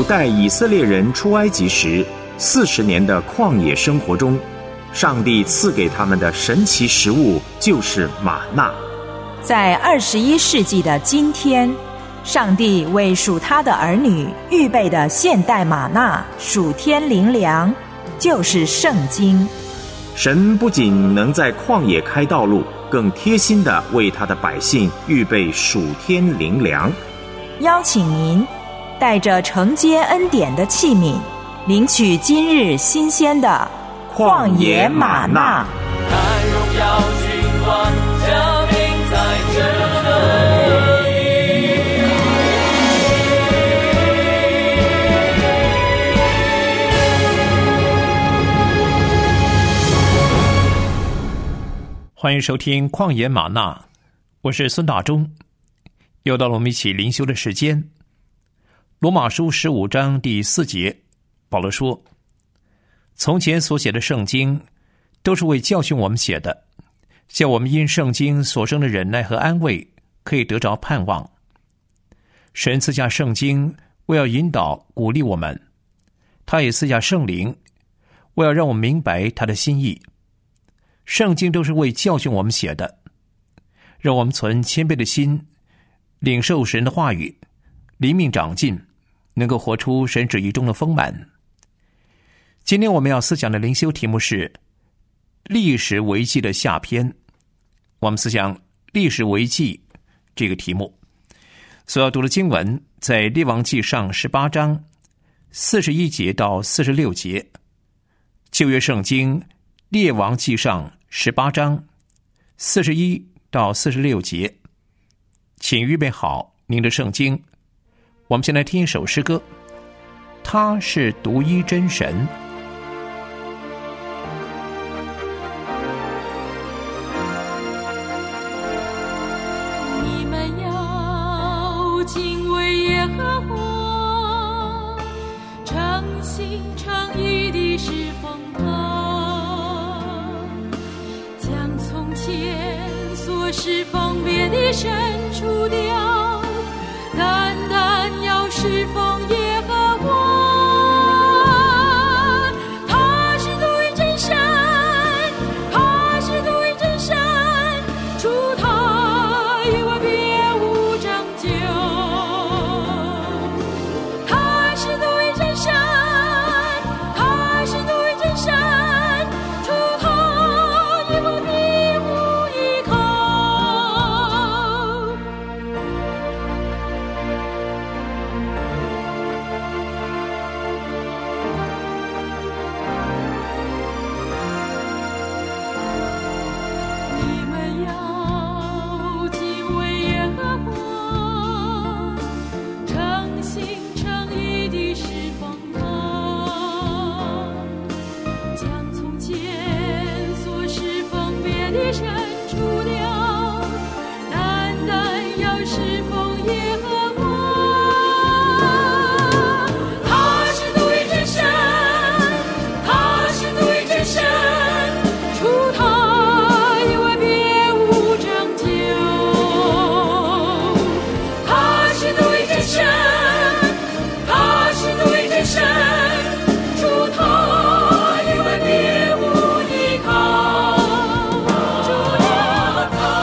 带以色列人出埃及时40年的旷野生活中，上帝赐给他们的神奇食物就是玛纳。 在21世纪的今天，上帝为属他的儿女预备的现代玛纳属天灵粮，就是圣经。 神不仅能在旷野开道路，更贴心地为他的百姓预备属天灵粮。 邀请您带着承接恩典的器皿，领取今日新鲜的旷野玛纳。 看荣耀君王降临在这里。 欢迎收听旷野玛纳，我是孙大中。又到了我们一起灵修的时间。罗马书15章第4节，保罗说，从前所写的圣经都是为教训我们写的，叫我们因圣经所生的忍耐和安慰可以得着盼望。神赐下圣经为要引导鼓励我们，他也赐下圣灵为要让我们明白他的心意。圣经都是为教训我们写的，让我们存谦卑的心，领受神的话语，灵命长进，能够活出神旨意中的丰满。今天我们要思想的灵修题目是历史危记的下篇。我们思想历史危记这个题目所要读的经文在列王记上18章41节到46节，旧约圣经列王记上18章41到46节。请预备好您的圣经，我们先来听一首诗歌，他是独一真神。 你们要敬畏耶和华，诚心诚意地侍奉他，将从前所侍奉别的神除掉，单单要侍奉耶和华。他是独一真神，他是独一真神，除他以外别无拯救。他是独一真神，他是独一真神，除他以外别无依靠。你们要敬畏耶和华，诚心诚意地侍奉他，将从前所侍奉别的神除掉，单单要侍奉耶和华。他是独一真神，他是独一真神，除他以外别无拯救。他是独一真神，他是独一真神，除他以外别无依靠。主啊，他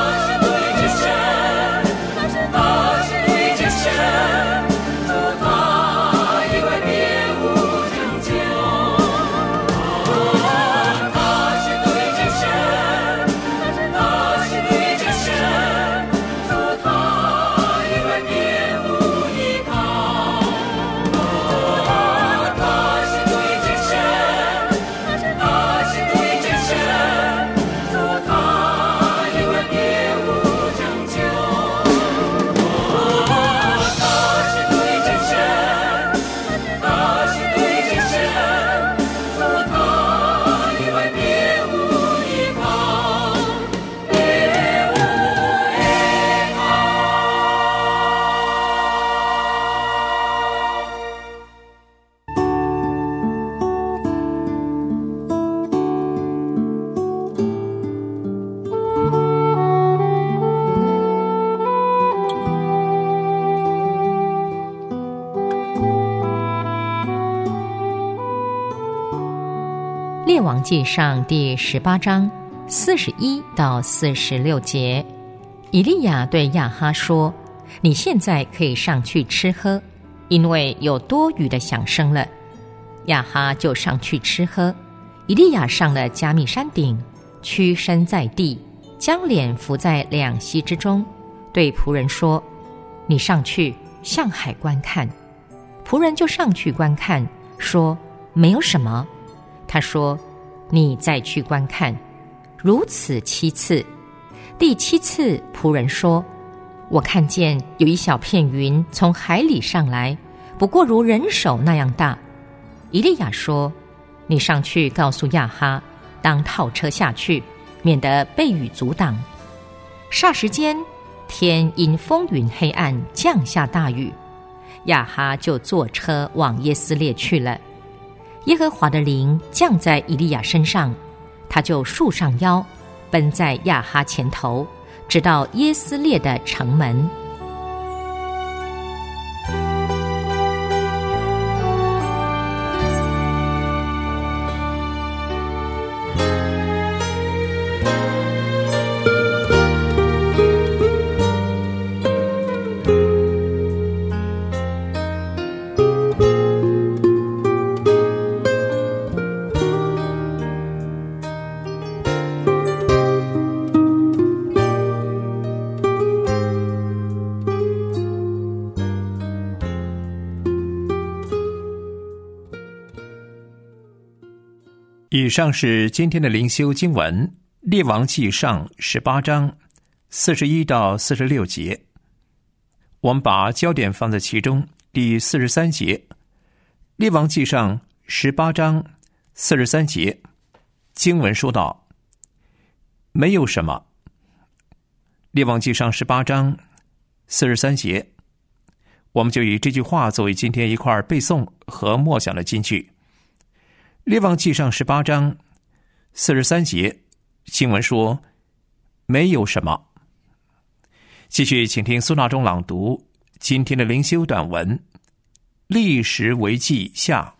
王记上第18章41到46节，以利亚对亚哈说：你现在可以上去吃喝，因为有多余的响声了。亚哈就上去吃喝。以利亚上了加密山顶，屈身在地，将脸伏在两膝之中，对仆人说：你上去向海观看。仆人就上去观看，说：没有什么。他说：你再去观看。如此7次。第7次，仆人说：我看见有一小片云从海里上来，不过如人手那样大。以利亚说：你上去告诉亚哈，当套车下去，免得被雨阻挡。霎时间，天因风云黑暗，降下大雨。亚哈就坐车往耶斯列去了。耶和华的灵降在以利亚身上，他就束上腰，奔在亚哈前头，直到耶斯列的城门。 以上是今天的灵修经文，列王记上18章41到46节。我们把焦点放在其中第43节。列王记上18章43节，经文说道：没有什么。列王记上18章43节，我们就以这句话作为今天一块背诵和默想的金句。列王记上18章43节，经文说：没有什么。继续请听苏纳中朗读今天的灵修短文，历史为记下。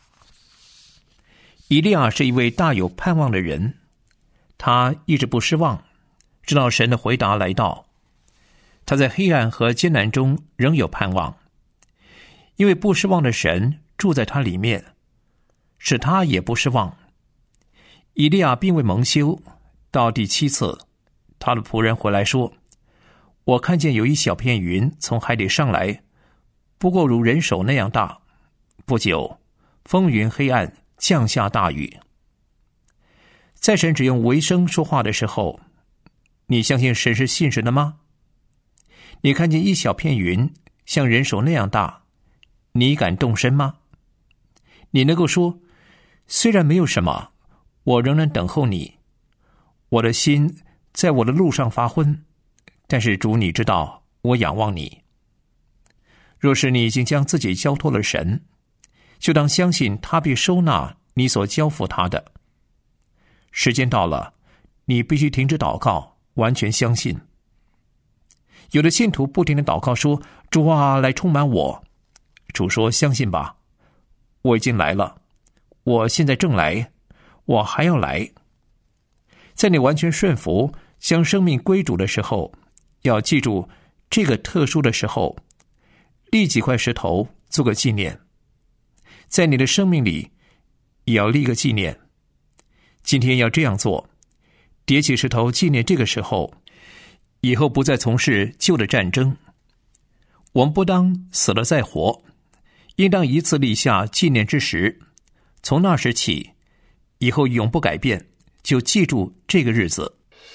以利亚是一位大有盼望的人，他一直不失望，直到神的回答来到。他在黑暗和艰难中仍有盼望，因为不失望的神住在他里面，使他也不失望。以利亚并未蒙羞，到第7次，他的仆人回来说：我看见有一小片云从海里上来，不过如人手那样大。不久，风云黑暗，降下大雨。在神只用微声说话的时候，你相信神是信神的吗？你看见一小片云像人手那样大，你敢动身吗？你能够说：虽然没有什么，我仍然等候你。我的心在我的路上发昏，但是主，你知道我仰望你。若是你已经将自己交托了神，就当相信他必收纳你所交付他的。时间到了，你必须停止祷告，完全相信。有的信徒不停地祷告说：主啊，来充满我。主说：相信吧，我已经来了，我现在正来，我还要来。在你完全顺服，将生命归主的时候，要记住这个特殊的时候，立几块石头做个纪念。在你的生命里也要立个纪念。今天要这样做，叠起石头纪念这个时候，以后不再从事旧的战争。我们不当死了再活，应当一次立下纪念之时，从那时起，以后永不改变，就记住这个日子。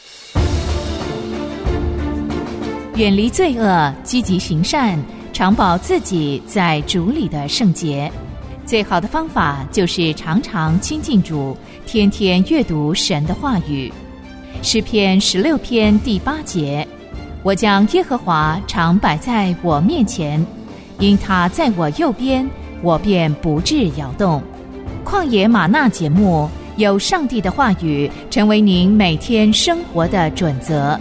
远离罪恶，积极行善，常保自己在主里的圣洁。最好的方法就是常常亲近主，天天阅读神的话语。诗篇16篇第8节：我将耶和华常摆在我面前，因他在我右边，我便不致摇动。旷野吗哪节目，有上帝的话语成为您每天生活的准则。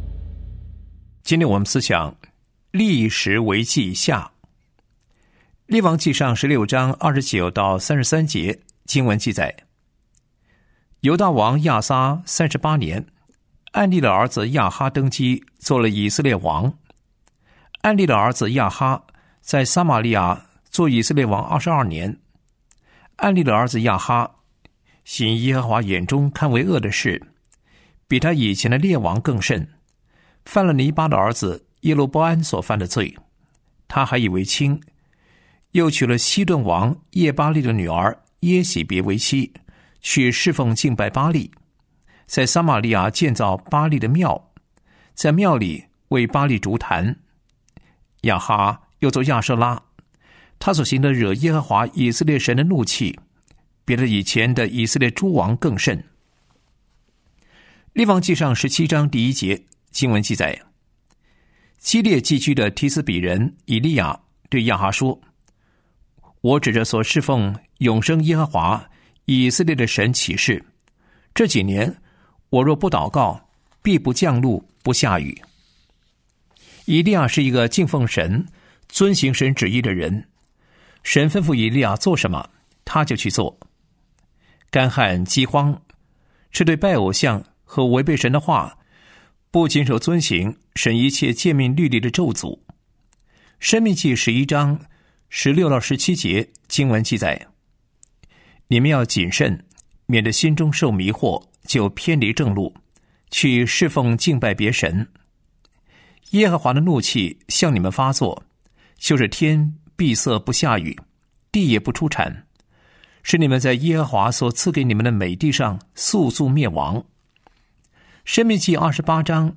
今天我们思想历史为记下。 列王纪上16章29到33节经文记载，犹大王亚撒38年，暗利的儿子亚哈登基，做了以色列王。暗利的儿子亚哈在撒玛利亚做以色列王22年。暗利的儿子亚哈行耶和华眼中看为恶的事，比他以前的列王更甚，犯了尼巴的儿子耶罗波安所犯的罪。他还以为轻，又娶了西顿王耶巴利的女儿耶喜别为妻，去侍奉敬拜巴力，在撒玛利亚建造巴力的庙，在庙里为巴力筑坛。亚哈又做亚舍拉，他所行的惹耶和华以色列神的怒气，比他以前的以色列诸王更甚。列王纪上17章第1节经文记载，基列寄居的提斯比人以利亚对亚哈说，我指着所侍奉永生耶和华以色列的神起誓，这几年我若不祷告，必不降露不下雨。以利亚是一个敬奉神遵行神旨意的人，神吩咐以利亚做什么他就去做。干旱饥荒是对拜偶像和违背神的话，不谨守遵行神一切诫命律例的咒诅。申命记11章16到17节经文记载，你们要谨慎，免得心中受迷惑，就偏离正路，去侍奉敬拜别神。耶和华的怒气向你们发作，就是天闭塞不下雨，地也不出产，使你们在耶和华所赐给你们的美地上速速灭亡。申命记28章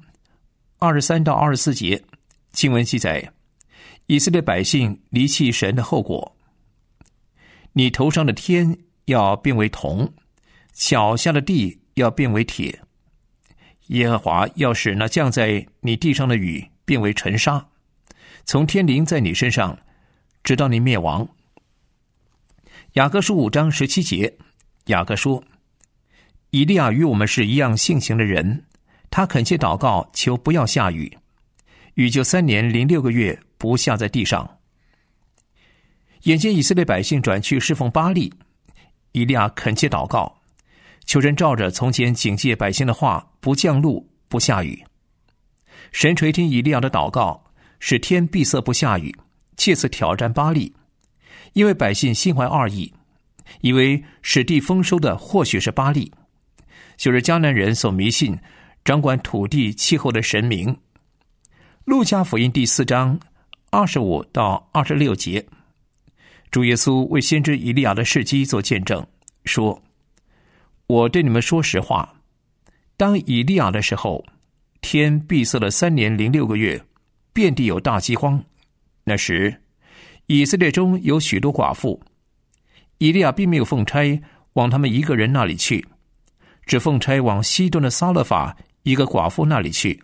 23到24节经文记载，以色列百姓离弃神的后果。你头上的天要变为铜，脚下的地要变为铁。耶和华要使那降在你地上的雨变为尘沙，从天临在你身上，直到你灭亡。雅各书5章17节，雅各说，以利亚与我们是一样性情的人，他恳切祷告，求不要下雨，雨就3年零6个月不下在地上。眼见以色列百姓转去侍奉巴力，以利亚恳切祷告，求神照着从前警戒百姓的话，不降露不下雨。神垂听以利亚的祷告，使天闭塞不下雨，借此挑战巴力。因为百姓心怀二意，以为使地丰收的或许是巴力，就是迦南人所迷信掌管土地气候的神明。路加福音第4章25到26节，主耶稣为先知以利亚的事迹做见证，说，我对你们说实话，当以利亚的时候，天闭塞了3年零6个月，遍地有大饥荒。那时以色列中有许多寡妇，以利亚并没有奉差往他们一个人那里去，只奉差往西顿的撒勒法一个寡妇那里去。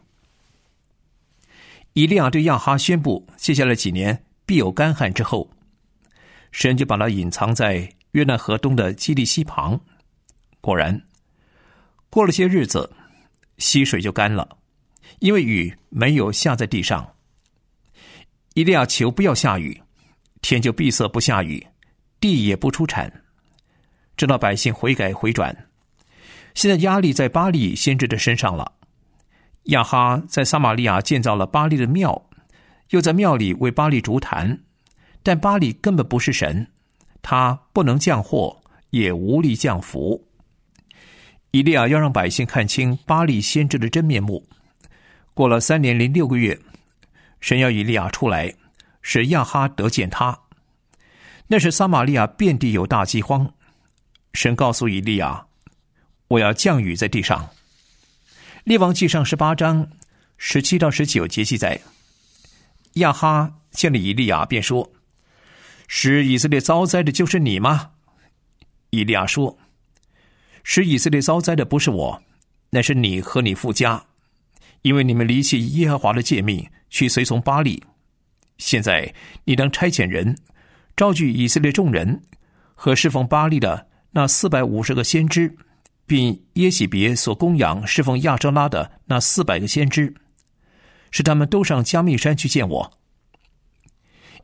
以利亚对亚哈宣布，接下来几年必有干旱之后，神就把他隐藏在约旦河东的基利溪旁。果然，过了些日子，溪水就干了，因为雨没有下在地上。以利亚求不要下雨，天就闭塞不下雨，地也不出产，直到百姓悔改回转。现在压力在巴力先知的身上了。亚哈在撒玛利亚建造了巴力的庙，又在庙里为巴力筑坛，但巴力根本不是神，他不能降祸，也无力降福。以利亚要让百姓看清巴力先知的真面目。过了3年零6个月，神要以利亚出来，使亚哈得见他。那时撒玛利亚遍地有大饥荒，神告诉以利亚，我要降雨在地上。列王纪上18章17到19节记载，亚哈见了以利亚便说，使以色列遭灾的就是你吗？以利亚说，使以色列遭灾的不是我，乃是你和你父家，因为你们离弃耶和华的诫命，去随从巴力。现在你当差遣人，召聚以色列众人和侍奉巴力的那450个先知，并耶喜别所供养侍奉亚舍拉的那400个先知，使他们都上加密山去见我。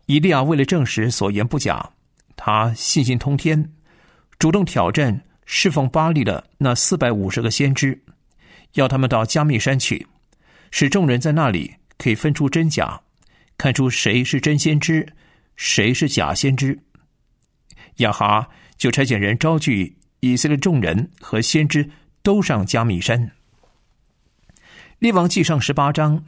以利亚为了证实所言不假，他信心通天，主动挑战侍奉巴力的那450个先知，要他们到加密山去，使众人在那里可以分出真假，看出谁是真先知，谁是假先知。亚哈就差遣人招聚以色列众人和先知都上加密山。列王纪上18章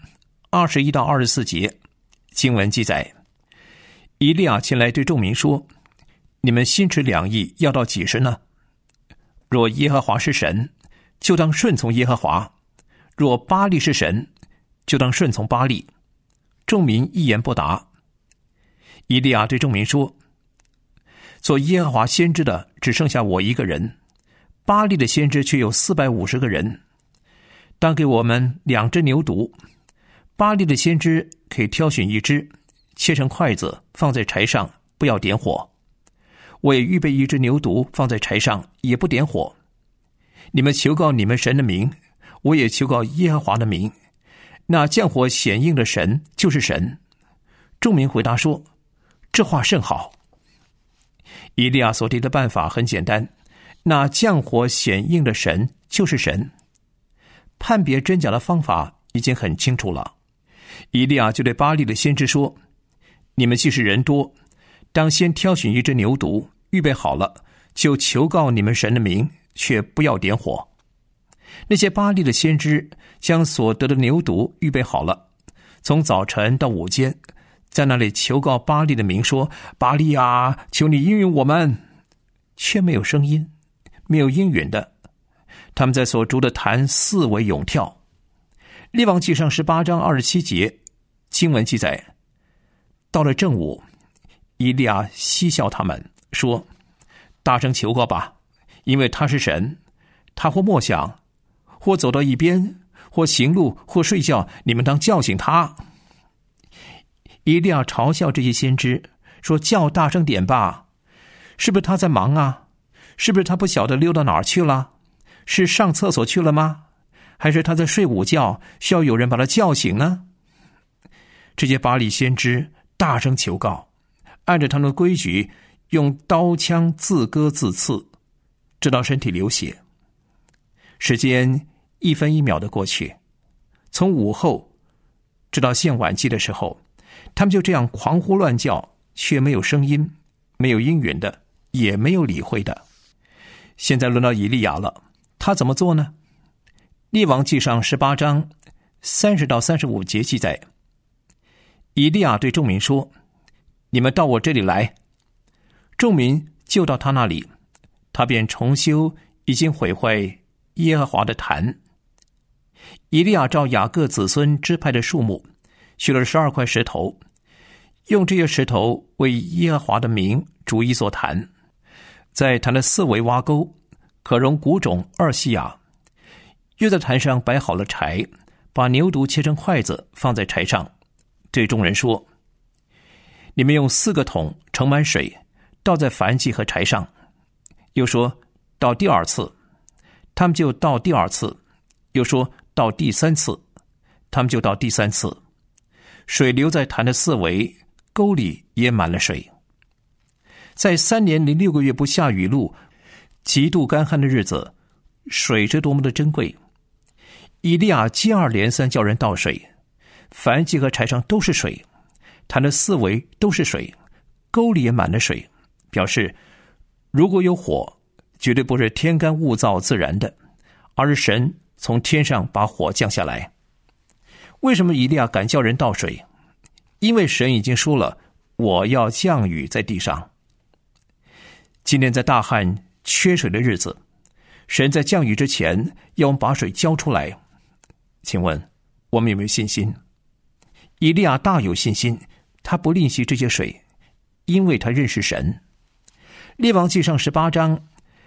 21到24节经文记载，以利亚前来对众民说：你们心持两意要到几时呢？若耶和华是神，就当顺从耶和华；若巴力是神，就当顺从巴力。众民一言不答。以利亚对众民说：做耶和华先知的只剩下我一个人，巴力的先知却有450个人。当给我们2只牛犊，巴力的先知可以挑选1只，切成筷子放在柴上，不要点火。我也预备1只牛犊放在柴上，也不点火。你们求告你们神的名，我也求告耶和华的名。那降火显应的神就是神。众民回答说：这话甚好。以利亚所提的办法很简单，那降火显应的神就是神。判别真假的方法已经很清楚了。以利亚就对巴力的先知说：你们既是人多，当先挑选1只牛犊，预备好了，就求告你们神的名，却不要点火。那些巴力的先知将所得的牛犊预备好了，从早晨到午间，在那里求告巴力的名，说：巴力啊，求你应允我们。却没有声音，没有应允的。他们在所筑的坛四围涌跳。列王纪上18章27节经文记载，到了正午，以利亚嬉笑他们，说：大声求告吧，因为他是神。他或默想，或走到一边，或行路，或睡觉，你们当叫醒他。以利亚嘲笑这些先知，说：叫大声点吧，是不是他在忙啊？是不是他不晓得溜到哪儿去了？是上厕所去了吗？还是他在睡午觉，需要有人把他叫醒呢？这些巴力先知大声求告，按照他们的规矩，用刀枪自割自刺，直到身体流血。时间1分1秒的过去，从午后直到献晚祭的时候，他们就这样狂呼乱叫，却没有声音，没有应允的，也没有理会的。现在轮到以利亚了，他怎么做呢？列王纪上18章30到35节记载，以利亚对众民说：你们到我这里来。众民就到他那里，他便重修已经毁坏耶和华的坛。以利亚照雅各子孙支派的数目，取了12块石头，用这些石头为耶和华的名筑一座坛，在坛的四围挖沟，可容谷种2西亚。又在坛上摆好了柴，把牛犊切成筷子放在柴上，对众人说：你们用4个桶盛满水，倒在燔祭和柴上。又说到第2次，他们就到第2次；又说到第3次，他们就到第3次。水流在坛的四围，沟里也满了水。在3年零6个月不下雨露，极度干旱的日子，水是多么的珍贵。以利亚接二连三叫人倒水，燔祭和柴上都是水，坛的四围都是水，沟里也满了水，表示如果有火，绝对不是天干物燥自然的，而是神从天上把火降下来。为什么以利亚敢叫人倒水？因为神已经说了，我要降雨在地上。今天在大旱缺水的日子，神在降雨之前要我们把水浇出来。请问我们有没有信心？以利亚大有信心，他不吝惜这些水，因为他认识神。列王纪上18章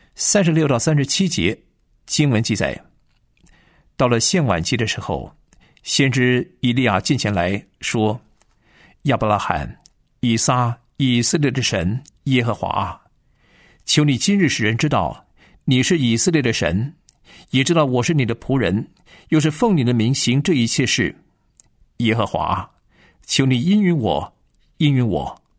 36到37节经文记载，到了献晚祭的时候，先知以利亚近前来说：亚伯拉罕、以撒、以色列的神耶和华啊，求你今日使人知道你是以色列的神，也知道我是你的仆人，又是奉你的名行这一切事。耶和华啊，求你应允我，应允我，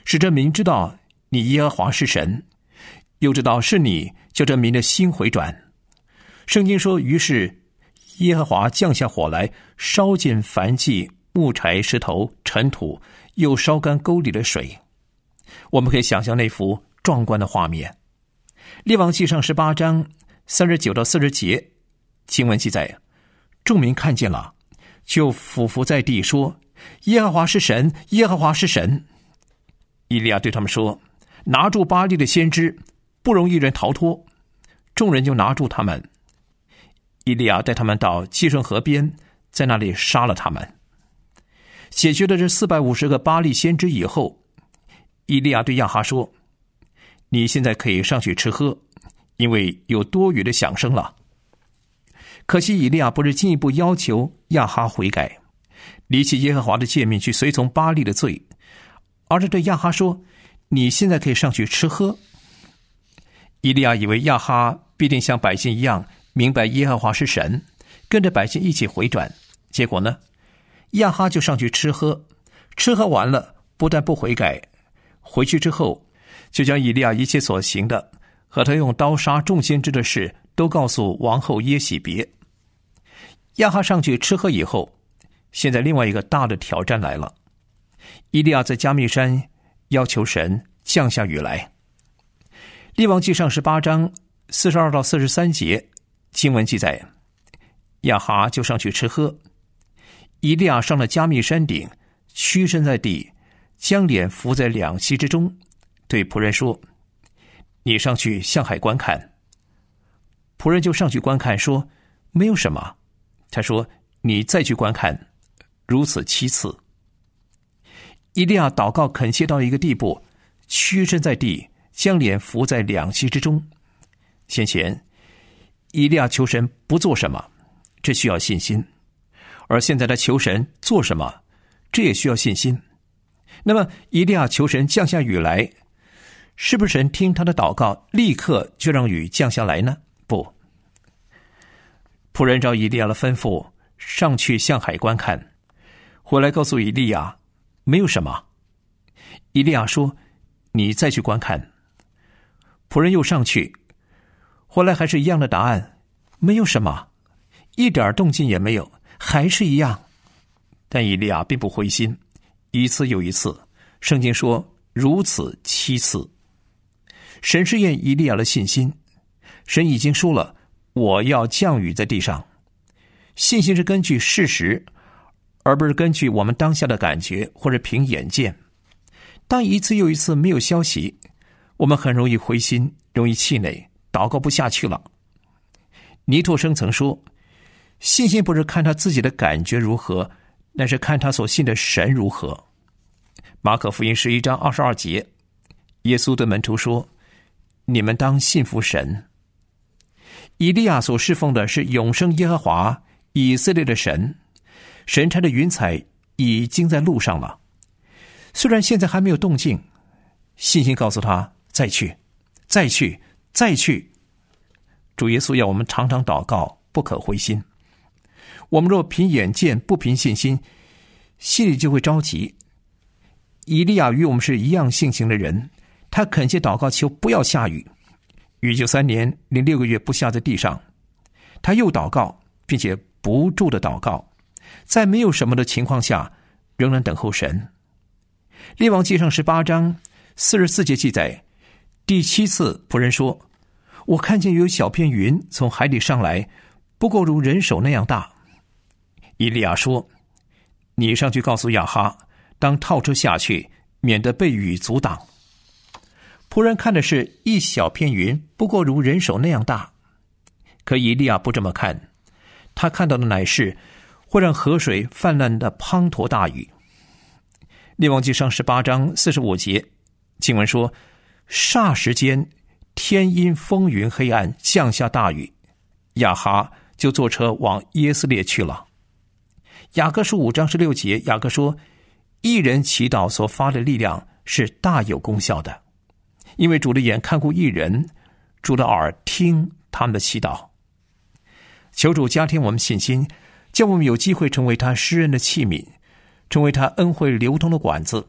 使这民知道你耶和华是神，又知道是你叫这民的心回转。圣经说，于是耶和华降下火来，烧尽燔祭、木柴、石头、尘土，又烧干沟里的水。我们可以想象那幅壮观的画面。列王纪上18章39到40节经文记载，众民看见了，就俯伏在地说，耶和华是神，耶和华是神。以利亚对他们说，拿住巴力的先知，不容一人逃脱。众人就拿住他们。以利亚带他们到基顺河边，在那里杀了他们。解决了这450个巴力先知以后，以利亚对亚哈说，你现在可以上去吃喝，因为有多余的响声了。可惜以利亚不是进一步要求亚哈悔改，离弃耶和华的诫命去随从巴力的罪，而是对亚哈说，你现在可以上去吃喝。以利亚以为亚哈必定像百姓一样明白耶和华是神，跟着百姓一起回转。结果呢，亚哈就上去吃喝，吃喝完了，不但不悔改，回去之后就将以利亚一切所行的和他用刀杀众先知的事都告诉王后耶喜别。亚哈上去吃喝以后，现在另外一个大的挑战来了。以利亚在加密山要求神降下雨来。列王纪上18章42到43节经文记载，亚哈就上去吃喝。以利亚上了加密山顶，屈身在地，将脸伏在两膝之中，对仆人说，你上去向海观看。仆人就上去观看，说，没有什么。他说，你再去观看，如此7次。以利亚祷告恳切到一个地步，屈身在地，将脸伏在两膝之中。先前以利亚求神不做什么，这需要信心，而现在他求神做什么，这也需要信心。那么以利亚求神降下雨来，是不是神听他的祷告立刻就让雨降下来呢？不。仆人照以利亚的吩咐上去向海观看，回来告诉以利亚，没有什么。以利亚说，你再去观看。仆人又上去，回来还是一样的答案，没有什么，一点动静也没有，还是一样。但以利亚并不灰心，一次又一次，圣经说如此7次。神试验以利亚的信心，神已经说了，我要降雨在地上。信心是根据事实，而不是根据我们当下的感觉或者凭眼见。当一次又一次没有消息，我们很容易灰心，容易气馁，祷告不下去了。尼托生曾说，信心不是看他自己的感觉如何，那是看他所信的神如何。马可福音11章22节，耶稣对门徒说，你们当信服神。以利亚所侍奉的是永生耶和华以色列的神，神差的云彩已经在路上了。虽然现在还没有动静，信心告诉他，再去，再去，再去。主耶稣要我们常常祷告，不可灰心。我们若凭眼见，不凭信心，心里就会着急。以利亚与我们是一样性情的人，他恳切祷告求不要下雨，雨就3年零6个月不下在地上。他又祷告，并且不住的祷告，在没有什么的情况下，仍然等候神。列王纪上18章44节记载，第7次仆人说，我看见有小片云从海里上来，不过如人手那样大。以利亚说，你上去告诉亚哈，当套车下去，免得被雨阻挡。仆人看的是一小片云，不过如人手那样大。可以利亚不这么看，他看到的乃是会让河水泛滥的滂沱大雨。列王纪上18章45节经文说，霎时间天阴风云黑暗，降下大雨，亚哈就坐车往耶斯列去了。雅各书5章16节，雅各说，一人祈祷所发的力量是大有功效的，因为主的眼看顾一人，主的耳听他们的祈祷。求主加添我们信心，叫我们有机会成为他施恩的器皿，成为他恩惠流通的管子，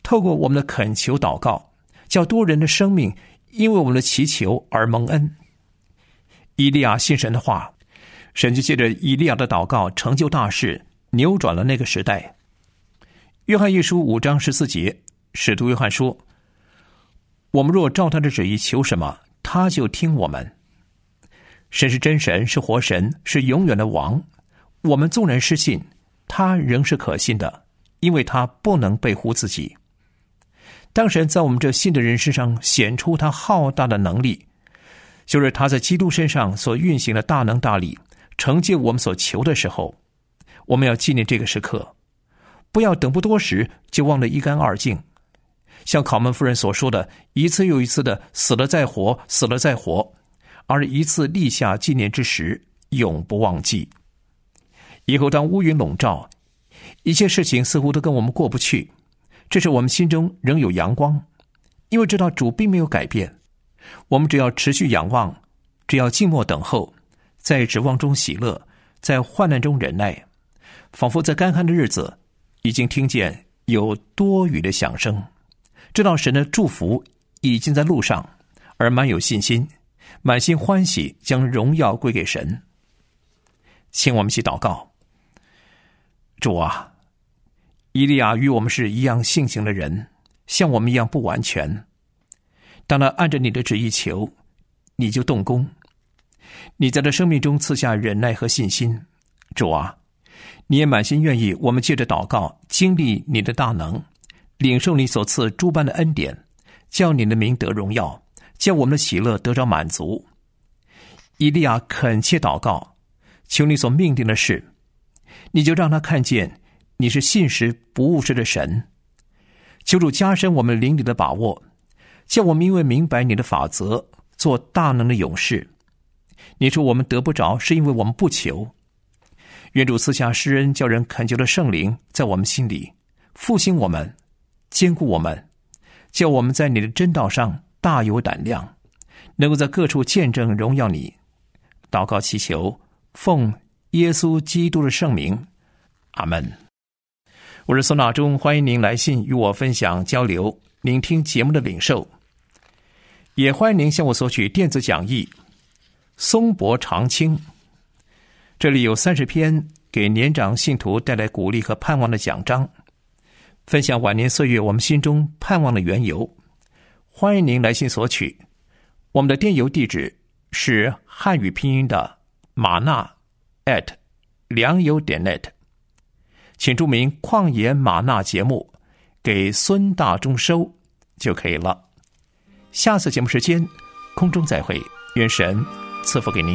透过我们的恳求祷告，叫多人的生命因为我们的祈求而蒙恩。以利亚信神的话，神就借着以利亚的祷告成就大事，扭转了那个时代。约翰一书5章14节，使徒约翰说，我们若照他的旨意求什么，他就听我们。神是真神，是活神，是永远的王。我们纵然失信，他仍是可信的，因为他不能背乎自己。当神在我们这信的人身上显出他浩大的能力，就是他在基督身上所运行的大能大力，成就我们所求的时候，我们要纪念这个时刻，不要等不多时就忘得一干二净。像考门夫人所说的，一次又一次的死了再活，死了再活，而一次立下纪念之时，永不忘记。以后当乌云笼罩，一切事情似乎都跟我们过不去，这是我们心中仍有阳光，因为知道主并没有改变。我们只要持续仰望，只要静默等候，在指望中喜乐，在患难中忍耐，仿佛在干旱的日子已经听见有多雨的响声，知道神的祝福已经在路上，而满有信心，满心欢喜，将荣耀归给神。请我们一起祷告。主啊，以利亚与我们是一样性情的人，像我们一样不完全。当他按着你的旨意求，你就动工。你在这生命中赐下忍耐和信心。主啊，你也满心愿意我们借着祷告经历你的大能，领受你所赐诸般的恩典，叫你的名得荣耀，叫我们的喜乐得着满足。以利亚恳切祷告，求你所命定的事，你就让他看见你是信实不误事的神。求主加深我们灵里的把握，叫我们因为明白你的法则，做大能的勇士。你说我们得不着，是因为我们不求。愿主赐下施恩，叫人恳求的圣灵在我们心里复兴我们，坚固我们，叫我们在你的真道上大有胆量，能够在各处见证荣耀你。祷告祈求，奉耶稣基督的圣名，阿们。我是孙大中，欢迎您来信与我分享交流您听节目的领受，也欢迎您向我索取电子讲义松柏长青。这里有30篇给年长信徒带来鼓励和盼望的讲章，分享晚年岁月我们心中盼望的缘由。欢迎您来信索取。我们的电邮地址是汉语拼音的玛纳良友.net， 请注明旷野玛纳节目，给孙大中收就可以了。下次节目时间空中再会，愿神赐福给您。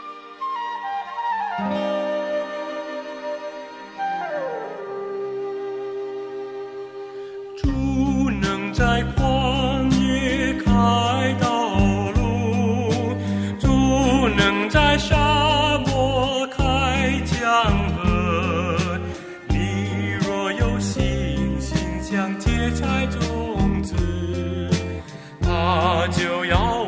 主能在旷野开道路，主能在沙漠开江河。你若有信心像芥菜种子，它就要